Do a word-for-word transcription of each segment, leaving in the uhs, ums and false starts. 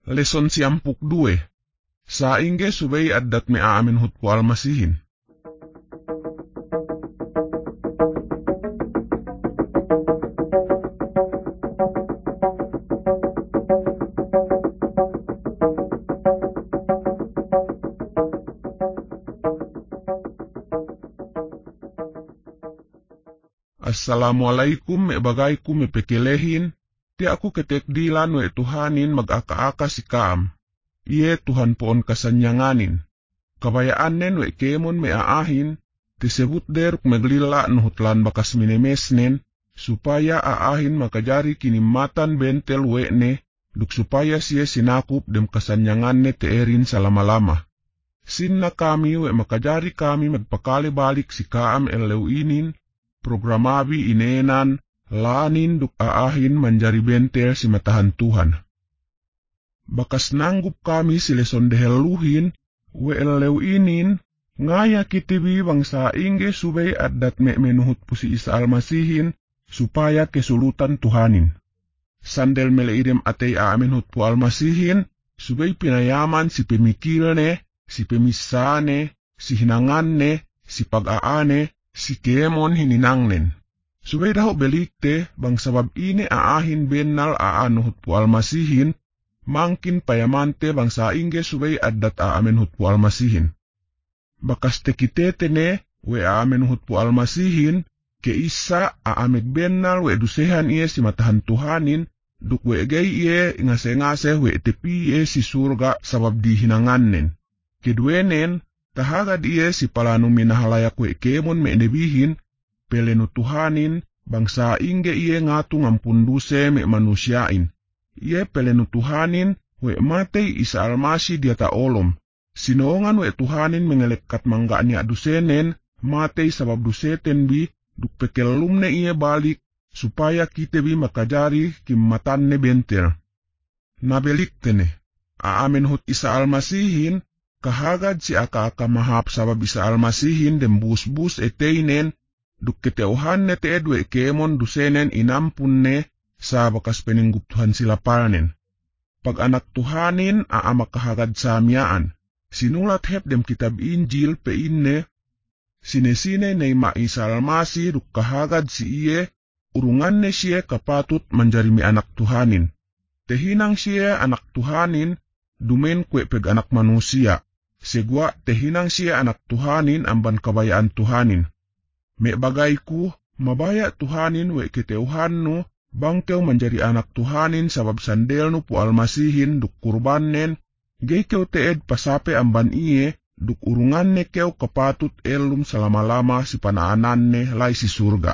Leson siampuk due. Saingge subay adat me aamin hut po almasihin. Assalamualaikum me bagayku me pekelehin, ti aku ketek dilan we Tuhanin mag-aka-aka si kaam. Iye Tuhan poon kasanyanganin. Kabayaanen we kemon me aahin, tisebut deruk meglila nuhutlan bakas minemesnen, supaya aahin makajari kinimatan bentel we ne, duk supaya siya sinakup dem kasanyanganne teerin salama-lama. Sinna kami we makajari kami magpakali balik si kaam elewinin, programabi inenan, lanin duk aahin manjari bentel si matahan Tuhan. Bakas nanggup kami si leson deheluhin, we elewinin, ngaya kitibi bangsa ingge subay adat me menuhut pusi Isa Almasihin, supaya kesulutan Tuhanin. Sandel meleidem atei aamin hut pu Almasihin, subay pinayaman si pemikirne, si pemisane, si hinanganne, si pag-aane, si kemon hininangnen. Subay daho belikte, bang sabab ini aahin benal aanuhut pu Almasihin, mangkin payamante bang saingge subay adat aamin hut pu Almasihin. Bakas tekitetene, we aamin hut pu Almasihin, ke isa aamig benal we dusehan iye si matahan Tuhanin, duk we gay iye ngase-ngase we tepi iye si surga sabab di hinangannen. Kedwenen, tahagad iye si palanu minahalayak we kemon me nebihin, pelenu Tuhanin, bangsa ingge iye ngatu ngampunduse me manusiain. Iye pelenu Tuhanin, we matei Isa Almasi diata olom. Sinoongan we Tuhanin mengelekat mangga ni adusenen, matei sabab duseten bi, duk pekelumne iye balik, supaya kita bi makajari kimmatanne bentel. Nabeliktene, aamin hut Isa Almasihin, kahagad si aka-aka mahap sabab Isa Almasihin dem bus-bus eteinen, duk keteuhan ne te edwe kemon dusenen inampunne, sa bakas peninggup Tuhan sila palnen. Pag anak Tuhanin aama kahagad samyaan, sinulat hep dem kitab Injil pe inne, sine-sine nei ma Isa Almasi duk kahagad si iye, urunganne siya kapatut manjari mi anak Tuhanin. Tehinang siya anak Tuhanin, dumen kwe peg anak manusia. Segwa tehinang siya anak Tuhanin amban kabayaan Tuhanin. Me bagayku, mabaya Tuhanin we keteuhannu, bangkeu menjadi anak Tuhanin sabab sandelnu pu Almasihin duk kurbannen, gay keu teed pasape amban iye, duk urunganne keu kapatut elum selama-lama si panaananne lai si surga.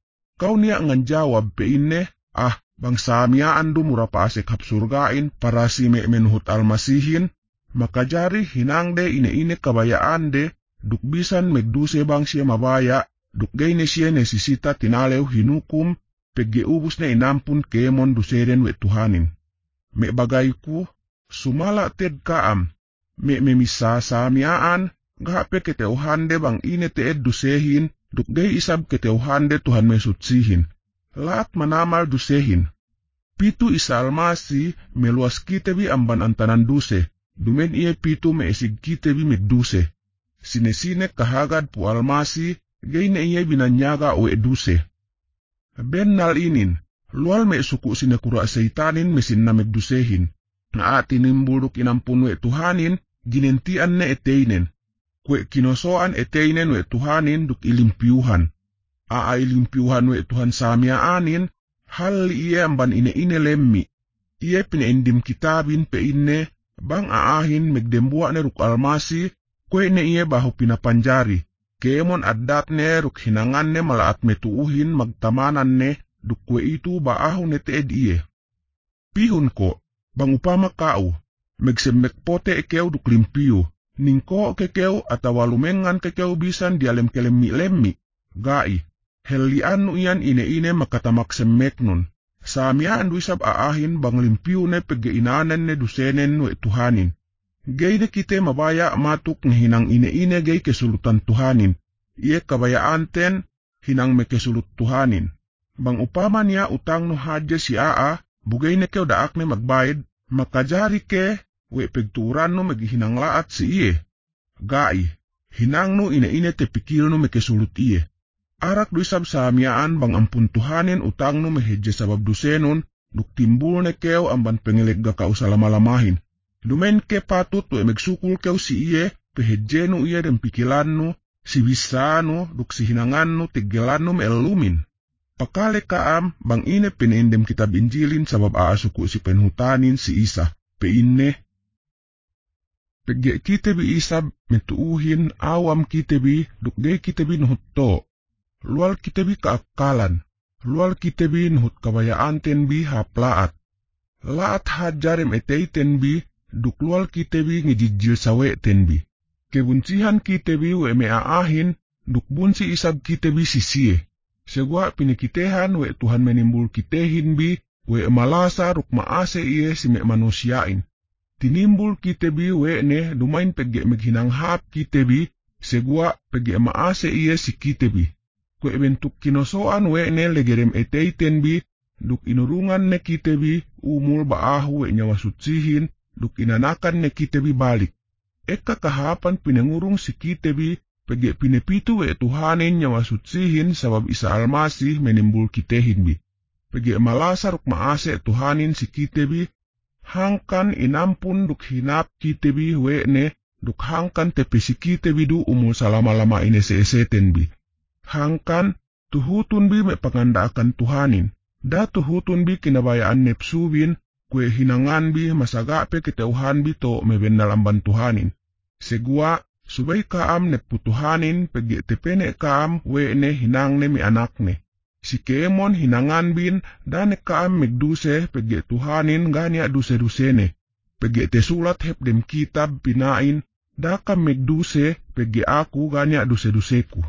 Kau niya nganjawab pe inne, ah, bangsa miaan du murapa asek hap surgain para si me menuhut Almasihin, makajari hinangde ine-ine kabayaan de, duk bisan megduse bang siya mabaya, duk gay ne siya nesisita tinalew hinukum, pegge ubus na inampun kemon duseren we Tuhanin. Me bagayku, sumala ted kaam, me memisa samiaan, gahape keteuhande bang ine teed dusehin, duk gay isab keteuhande Tuhan mesutsihin. Laat manamal dusehin. Pitu Isa Almasi meluas kitebi amban antanan duse, dumen iye pitu me esig kitebi megduse. Sine-sine kahagad pu Almasi, gay na iye binanyaga o eduse. Bennal inin, lual me suku sinekura seitanin mesin na megdusehin. Nga atinimbuluk inampun we Tuhanin, ginentian na eteinen. Kwe kinosoan eteinen we Tuhanin duk ilimpiuhan. Aa ilimpiuhan we Tuhan samyaanin, hal iye amban ine-ine lemmi. Iye pinendim kitabin pe inne, bang aahin megdembua ne ruk Almasi, kwe ne iye bahu pinapanjari. Kemon adat ne ruk hinangan ne malaat metuuhin magtamanan ne, duk kwe itu baahu ne teed iye. Pihun ko, bang upama kau, megsemmekpote ekeu duk limpiu, ningko kekeu atawalumengan kekeu bisan dialem kelemmi-lemmi, gai. Helian iyan ine-ine makatamak semmeknun. Samyaan duisab aahin bang limpiu ne pege inanen ne dusenen we Tuhanin. Gay de kite mabaya matuk ngehinang ine-ine gay kesulutan Tuhanin. Iye kabayaan ten, hinang me kesulut Tuhanin. Bang upama niya utang no hadya si aa, bugay ne keo daak ne magbayad, Makajari ke, we pegturan no meghinang laat si iye. Gai, hinang no ine-ine te pikil no mekesulut iye. Arak duisab saamiaan bang ampun Tuhanin utang no mehedje sabab dusenon, duk timbul ne keo amban pengeleg ga kau salamalamahin. Dumen ke patut we megsukul keo si iye, pehedje no iye dan pikilan no, si bisa no, duk si hinangan no, tegelan no meelumin. Pakale kaam, bang ine penendem kitab Injilin sabab aasuku si penhutanin si Isa, peinne. Pegge kitebi Isa metuuhin awam kitebi, duk de kitebi nuhutto. Lual kitebi keakalan, lual kitebi nuhut kabayaan tenbi haplaat. Laat hajarem etei tenbi, duk lual kitebi ngejijil sawe tenbi. Kebuncihan kitebi we meaahin, duk bunsi isab kitebi sisie. Segwa pinikitehan we Tuhan menimbul kitehin bi, we malasa ruk maase iye si me manusiain. Tinimbul kitebi we ne dumain pegge meghinang hap kitebi, segwa pegge maase iye si kitebi. Kwe bentuk kinosoan we ne legerem eteiten bi, duk inurungan ne kitebi, umul baahu we nyawasutsihin, duk inanakan ne kitebi balik. Eka kahapan pinengurung si kitebi, pege pinepitu we Tuhanin nyawasutsihin sabab Isa Almasih menimbul kitehin bi. Pege malasa ruk maase Tuhanin si kitebi, hangkan inampun duk hinap kitebi we ne, duk hangkan tepi si kitebi du umul salama-lama ine seeseten bi. Hangkan tuhutun bi me pangandaakan Tuhanin, da tuhutun bi kinabayaan nepsubin, kue hinangan bi masagape keteuhan bi to mebendalamban Tuhanin. Segua, subay kaam neputuhanin pegi tepene kaam we ne hinang ne mi anak ne. Si keemon hinangan bin dane kaam megduse pegi Tuhanin gania duse-duse ne. Pegi tesulat hep dem kitab pinain, da kam megduse pegi aku gania duse-duseku.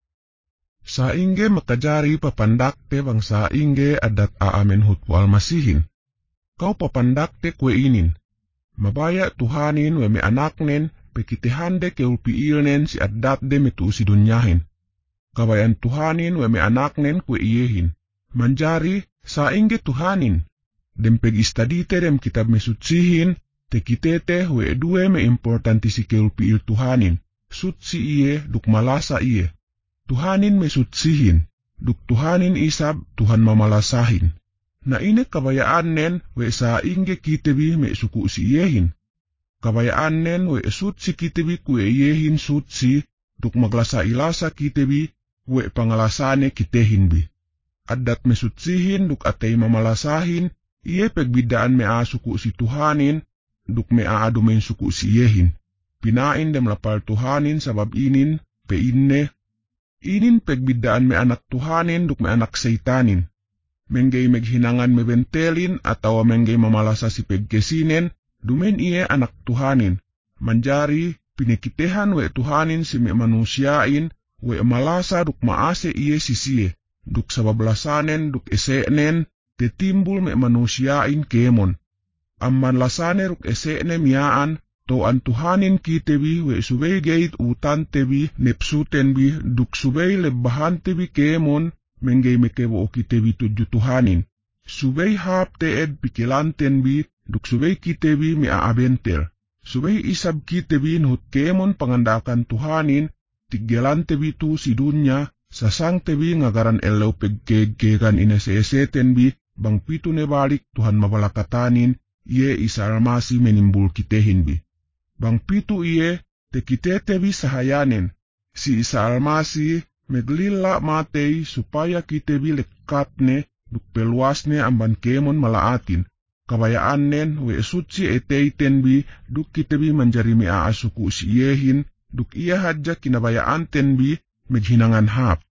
Saingge makajari papandakte bang saingge adat aamen hutpu almasihin. Kau papandakte kue inin. Mabaya Tuhanin we me anaknen, pekitehande keulpiilnen si adat de metu si dunyahin. Kabayan Tuhanin we me anaknen kue iyehin. Manjari saingge Tuhanin. Dem pegistadite dem kitab mesutsihin, te kitete we due me importanti si keulpiil Tuhanin. Sutsi iye duk malasa iye. Tuhanin mesutsihin, duk Tuhanin isab Tuhan mamalasahin. Na ine kabayaan nen we saingge kitebi me suku si iyehin. Kabayaan nen we sutsi kitebi kue iyehin sutsi, duk maglasa ilasa kitebi we pangalasane kitehin bi. Adat mesutsihin duk atay mamalasahin, iye pegbidaan me asuku si Tuhanin, duk me aadumen suku si iyehin. Pinain dem lapal Tuhanin sabab inin, peinne. Inin pegbidaan me anak Tuhanin duk me anak seitanin. Menggay meghinangan mebentelin atau menggay mamalasa si pegkesinen, dumen iye anak Tuhanin. Manjari, pinikitehan we Tuhanin si me manusiain, we malasa duk maase iye sisiye, duk sabablasanen duk esenen, tetimbul me manusiain kemon. Amman lasane ruk esene miaan, to an Tuhanin kitebi we subay gait utan tebi nepsuten bi duk subay lebahan tebi kemon, menggay mekebo kitebi tuju Tuhanin. Subay hap teed pikilanten bi, duk subay kitebi mi aabentel. Subay isab kitebi nhut kemon pangandakan Tuhanin, tiggelan tebi tu si dunya, sasang tebi ngagaran elew peggegegan ineseeseten bi, bang pitu ne balik Tuhan mabalakatanin, iye Isa Almasih menimbul kitehin bi. Bang pitu iye, te kitete bi sahayanen, si Isa Almasih, meglila matei supaya kitebi lekatne, duk peluasne amban kemon malaatin. Kabayaan nen we sutsi eteiten bi, duk kitebi manjari mi aasuku si iyehin, duk iya hadja kinabayaan ten bi, meghinangan hap.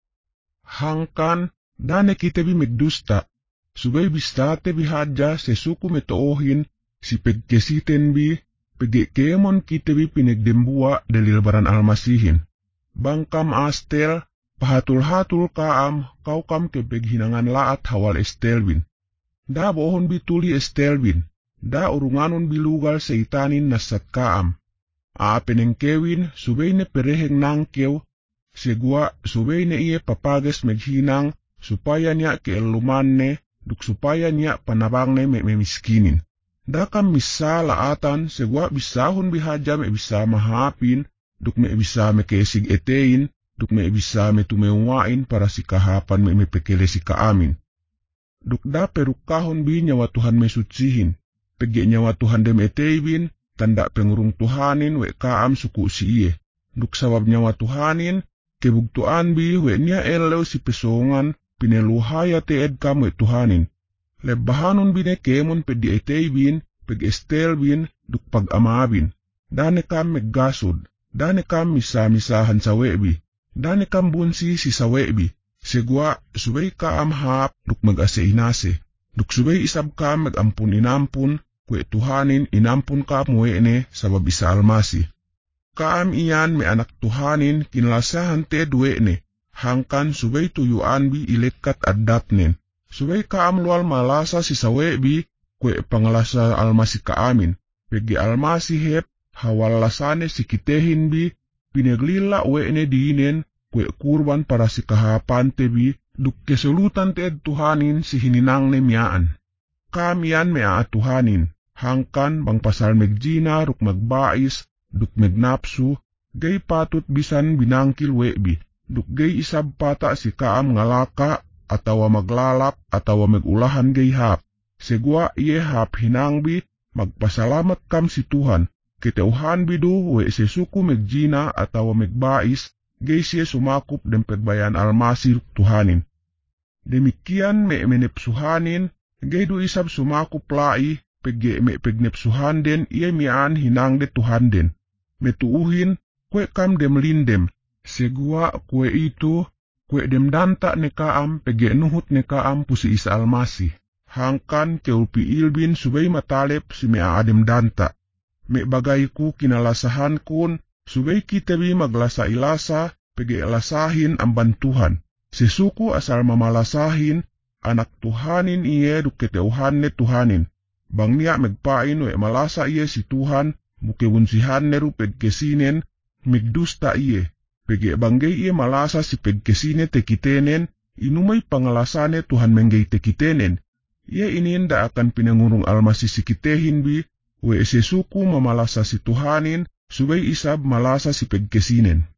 Hangkan, dane kitebi megdusta, subay bistate bi hadja sesuku metoohin, si pegkesiten bi, pege kemon kitebi pinegdembua delilbaran almasihin. Bangkam astel, pahatul-hatul kaam, kau kam kepeghinangan laat hawal estelwin. Da bohon bituli estelwin, da urunganon bilugal seitanin nasat kaam. Aapeneng kewin, subay ne pereheng nangkew, segua subay ne iye papages meghinang, supaya niya keelumanne, duk supaya niya panabangne me memiskinin. Dakam misa laatan segwa bisahun bihaja me bisa mahapin, duk me bisa me kesig etein, duk me bisa me tumeuwain para si kahapan me me pekele si kaamin. Duk da perukahon bi nyawa Tuhan me sucihin, pege nyawa Tuhan dem eteibin, tanda pengurung Tuhanin we kaam suku si iye. Duk sabab nyawa Tuhanin, kebuktuan bi we nia elew si pesongan, pineluhaya teed kam we Tuhanin. Lebahanon bine kemon pedi eteibin, peg estelbin, duk pag-amabin. Dane kam meggasod, dane kam misa-misahan sa webi, dane kam bunsi si sa webi. Segwa subay kaam hap, duk mag-ase-inase. Duk subay isab kam mag-ampun-inampun, kwe Tuhanin inampun kam wene sabab isa almasi. Kaam iyan me anak Tuhanin kinlasahan teed wene, hangkan subay tuyuan bi ilekat adapnen. Subay kaam lual malasa si sawebi, kwe panglasa almasi kaamin. Pegi almasi hep, hawalasane si kitehin bi, pineglila wene diinen, kwe kurban para si kahapan tebi, duk kesolutan teed Tuhanin si hininang ne miyaan. Kaam iyan me a Tuhanin, hangkan bang pasal megjina ruk magbais, duk megnapsu, gay patut bisan binangkil webi, duk gay isab pata si kaam ngalaka, atawa maglalak, atawa megulahan gay hap. Segwa iye hap hinangbi, magpasalamat kam si Tuhan, kiteuhan bidu we sesuku megjina atawa megbais, gay siya sumakup dem pegbayan almasi Tuhanin. Demikian me menepsuhanin, gay du isab sumakup lai, pegge me pegnepsuhan den iye mian hinang de Tuhan den. Metuuhin, kwe kam dem lindem, segwa kwe itu, kwe dem danta ne kaam pege nuhut ne kaam pusi isa almasi. Hangkan keupi ilbin subay matalep si mea adem danta. Me bagayku kinalasahan kun, subay kitabi maglasa ilasa, pege lasahin ang bantuhan. Sesuku asal mamalasahin, anak Tuhanin iye duketeuhan ne Tuhanin. Bang niya megpain we malasa iye si Tuhan, mukewunsihan ne ru pegkesinen, megdusta iye. Pege banggay iye malasa si pegkesine tekitenen, inumay pangalasane Tuhan menggay tekitenen. Iye ininda akan pinangurung almasi si kitehin bi, we sesuku mamalasa si Tuhanin, subay isab malasa si pegkesinen.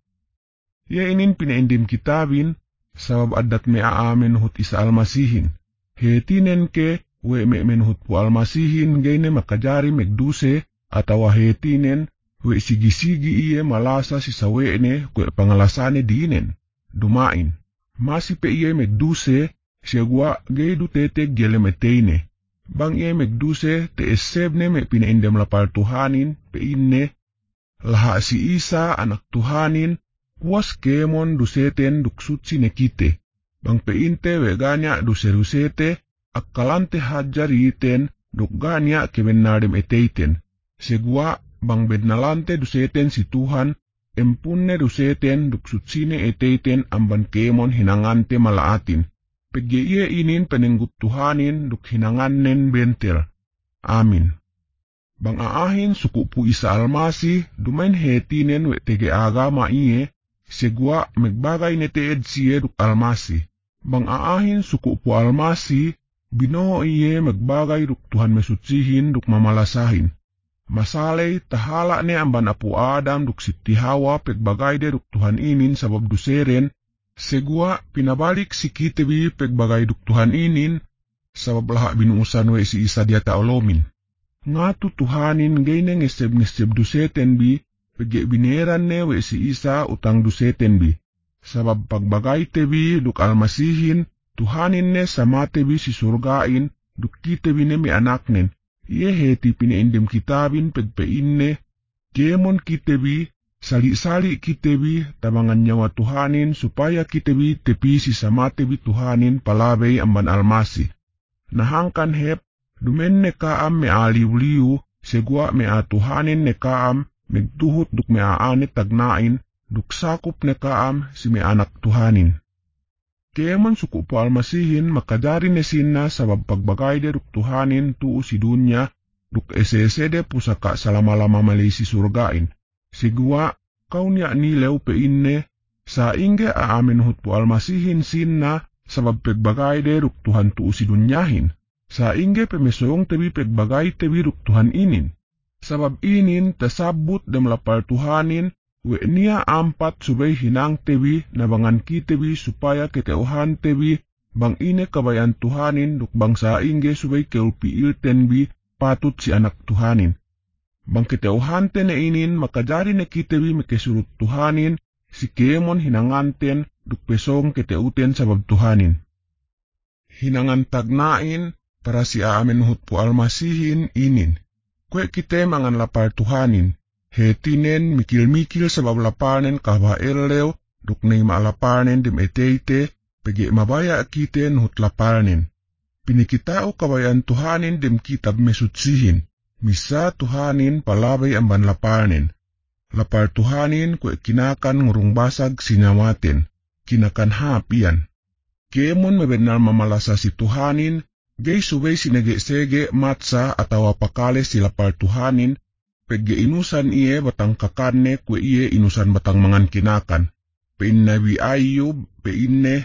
Iye inin pinaindim kitabin, sabab adat me aamen hut isa almasihin. Hetinen ke, we me menhut pu almasihin gayne makajari megduse, atawa hetinen, we sigi-sigi iye malasa si sawene kwe pangalasane diinen, dumain. Masi pe iye megduse, siyagwa gay du teteg gelemeteine. Bang iye megduse te esebne me pinaindem lapal Tuhanin, pe inne, laha si Isa anak Tuhanin, kuas kemon duseten duksutsi nekite. Bang pe inte we ganya duserusete, akkalante hajariten, duk ganya kebenadem eteiten. Segwa bang bednalante duseten si Tuhan, empunne duseten duksutsine eteiten amban kemon hinangante malaatin. Pegye iye inin penenggut Tuhanin duk hinangannen bentel. Amin. Bang aahin suku pu isa almasi, dumain hetinen we tege agama iye, segwa megbagay neteed siye duk almasi. Bang aahin suku pu almasi, binoo iye magbagay duk Tuhan mesutsihin duk mamalasahin. Masalay tahala ne amban apu Adam duk siti Hawa pegbagay de duk Tuhan inin sabab duseren, segwa pinabalik si kitebi pegbagay duk Tuhan inin, sabab laha binuusan we si Isa dia taolomin. Ngatu Tuhanin gayne ngeseb-ngeseb duseten bi, pege bineran ne we si Isa utang duseten bi. Sabab pagbagay tebi duk almasihin, Tuhanin ne sama tebi si surgain, duk kitebi ne mi anaknen. Iye heti pinaindem kitabin pegpeinne, kemon kitebi, sali-sali kitebi, tabangan nyawa Tuhanin supaya kitebi tepisi sama tebi Tuhanin palabay amban almasi. Nahangkan hep, dumen ne kaam me aliw-liw, segwa me a Tuhanin ne kaam, megtuhut duk me aanit tagnain, duk sakup ne kaam si me anak Tuhanin. Kemon suku po almasihin makadari ne sinna sabab pagbagay de duk Tuhanin tuu si dunya, duk esesede pusaka salama-lama malay si surgain. Sigwa, kau niya nilew pe inne, sa inge aamin hut po almasihin sinna sabab pagbagay de duk Tuhan tuu si dunyahin. Saingge pemesong tebi pegbagai tebi duk Tuhan inin. Sabab inin tasabut dem lapar Tuhanin, we nia ampat subay hinang tebi nabangan ki tebi supaya keteuhan tebi bang ine kabayan Tuhanin duk bang saingge subay keulpiil tenbi patut si anak Tuhanin. Bang keteuhan tene inin makajari ne ki tebi mekesurut Tuhanin si kemon hinanganten duk pesong keteuten sabab Tuhanin. Hinangan tagnain para si aamen hut pu almasihin inin. Kwe kite mangan lapar Tuhanin. Hetinen mikil-mikil sabab lapanen kahwa ellew duk neima lapanen dem eteite pege mabaya kiten hut lapanen. Pinikitao kabayan Tuhanin dem kitab mesutsihin. Misa Tuhanin palabay amban lapanen. Lapar Tuhanin kwe kinakan ngurung basag sinyawaten. Kinakan hapian. Kemon mabenal mamalasa si Tuhanin, gay subay sinege-sege matsa atawa pakale si lapar Tuhanin, pegge inusan iye batang kakane kwe iye inusan batang mangan kinakan. Peinnabi Ayub, peinne,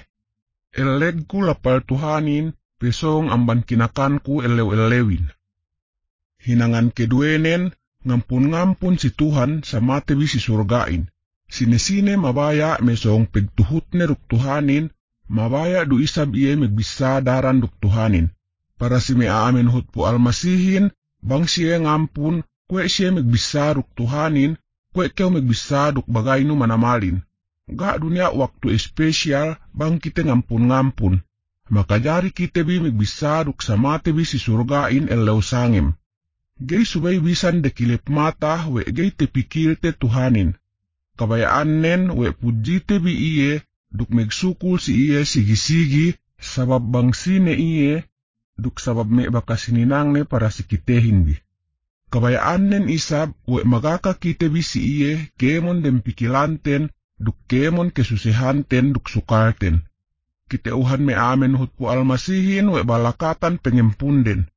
elegku lapar Tuhanin, pesong amban kinakanku elew-elewin. Hinangan keduenen, ngampun-ngampun si Tuhan sama tebi si surgain. Sine-sine mabaya mesong pegtuhutne ruk Tuhanin, mabaya du isab iye megbisa daran duk Tuhanin. Para si me aamen hut pu almasihin, bang siye ngampun, kwe siye megbisa duk Tuhanin, kwe keo megbisa duk bagay no manamalin. Ga dunia waktu espesyal, bang kite ngampun-ngampun. Makajari kite bi megbisa duk sama tebi si surgain elew sangem. Gay subay bisan de kilip mata, we gay tepikil te Tuhanin. Kabayaan nen, we puji tebi iye, duk megsukul si iye sigi-sigi, sabab bang sine iye, duk sabab me bakasininang ne para si kitehin bi. Kabayaan nen isab, we magaka kitebi si iye, kemon dem pikilanten, duk kemon kesusihanten duk sukarten. Kiteuhan me amen hut pu almasihin, we balakatan pengempunden.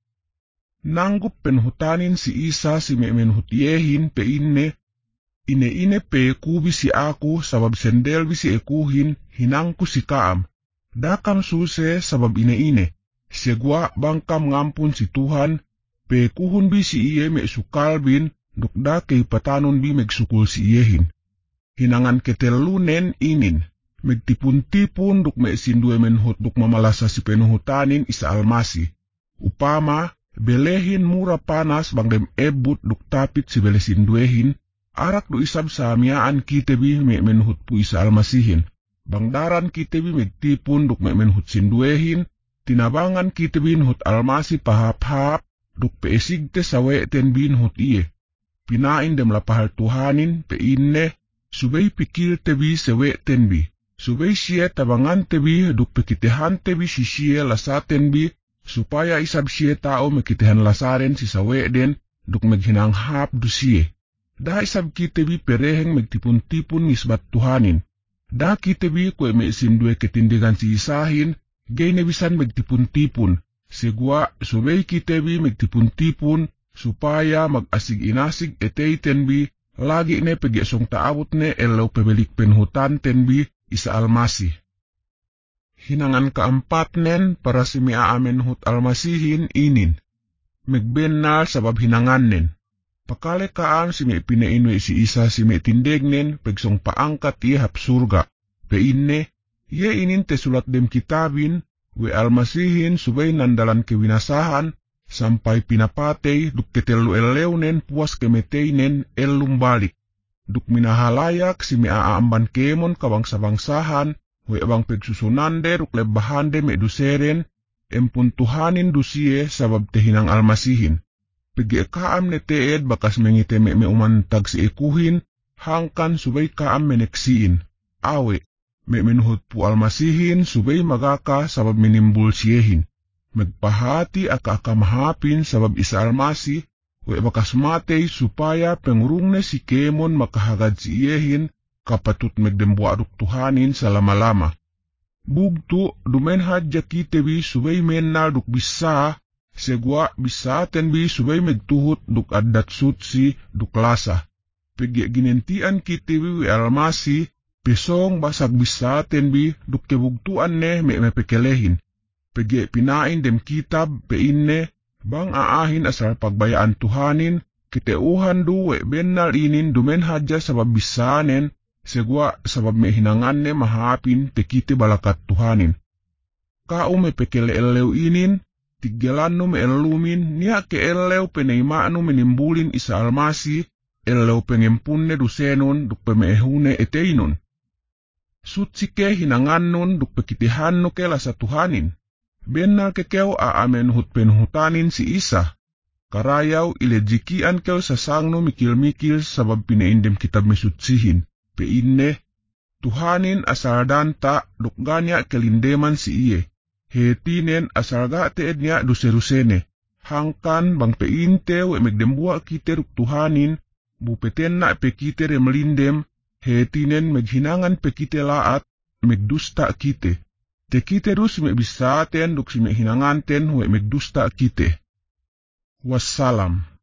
Nanggup penhutanin si Isa si me menhutiehin pe inne, ine-ine pe kubi si aku sabab sendel bisi ekuhin hinangku si kaam. Dakam suse sabab ine-ine, segwa bangkam ngampun si Tuhan, pe kuhun bi si iye me sukalbin, dukda kay patanon bi megsukul si iyehin. Hinangan ketelunen inin, megtipun-tipun duk me sindue menhut duk mamalasa si penhutanin isa almasi. Upama, belehin mura panas bang dem ebut duk tapit si belesinduehin, arak du isab samiaan kitebi me menhut pu isa almasihin. Bang daran kitebi megtipun duk me menhut sinduehin, tinabangan kitebi hut almasi pahap-hap, duk peesig te sawe ten bin hut iye. Pinain dem lapahal Tuhanin pe inne, subay pikil tebi sewe ten bi. Subay siye tabangan tebi duk pekitehan tebi si siye lasaten bi, supaya isab siye tao mekitehan lasaren si sawe den, duk meghinang hap du siye. Da isab kitebi pereheng megtipun-tipun nisbat Tuhanin. Da kitebi kwe meisindue ketindigan si isahin, gay nebisan megtipun-tipun. Segwa subay kitebi megtipun-tipun, supaya mag-asig inasig eteiten bi, lagi ne pegesong taawut ne elew pebelik penhutan ten bi, isa almasi. Hinangan keempat nen para si miaamen hut almasihin inin. Megbenal sabab hinangan nen. Pakale kaan si mi pinainwe si Isa si mi tindeg nen pegsong paangkat iye hap surga. Pe inne, ye inin te sulat dem kitabin, we almasihin subay nandalan kewinasahan, sampai pinapatay duk ketelu elew nen puas kemetay nen elum balik. Duk minahalayak si mi aamban kemon kabangsa-bangsahan, we bang pegsusunande ruk lebahande me duseren, empun Tuhanin dusiye sabab tehinang almasihin. Pegi kaam ne teed bakas mengite me me umantag si ekuhin, hangkan subay kaam meneksiin. Awe, me menhut pu almasihin subay magaka sabab menimbul siyehin. Megpahati aka-aka mahapin sabab isa almasi, we bakas matey supaya pengurungne si kemon makahagad si iyehin, kapatut megdembuak duk Tuhanin salama-lama. Bugtu dumenhad jakitebi subay menal duk bisa, segwa bisa tenbi subay megtuhut duk adat sutsi duk lasa. Pegi ginentian kitebi wi almasi, pesong basag bisa tenbi duk kebugtuan ne me mepekelehin. pege pinain dem kitab peinne, bang aahin asal pagbayaan Tuhanin, kiteuhan duwe benal inin dumen haja sabab bisanen, segwa sabab me hinanganne mahapin te kite balakat Tuhanin. Kau me pekele eleu inin, tigelanu me elumin, nia ke eleu peneimanu menimbulin Isa Almasi, eleu pengempunne dusenon duk pemehune eteinun. Sutsike hinangannun duk pekitihannu ke lasa Tuhanin. Benal kekeu a amenhut penhutanin si Isa. Karayau ilejikian keu sasangno mikil-mikil sabab pineindem kitab mesutsihin. Peinne, Tuhanin asal danta duk ganya kelindeman si iye. Hetinen asal ga teednya duse-rusene. Hangkan bang peinte we megdembua kite duk Tuhanin, bupeten na pekite remlindem, hetinen meghinangan pekite laat, megdusta kite. Te kite dus me bisaten duk si meghinanganten we megdusta kite. Wassalam.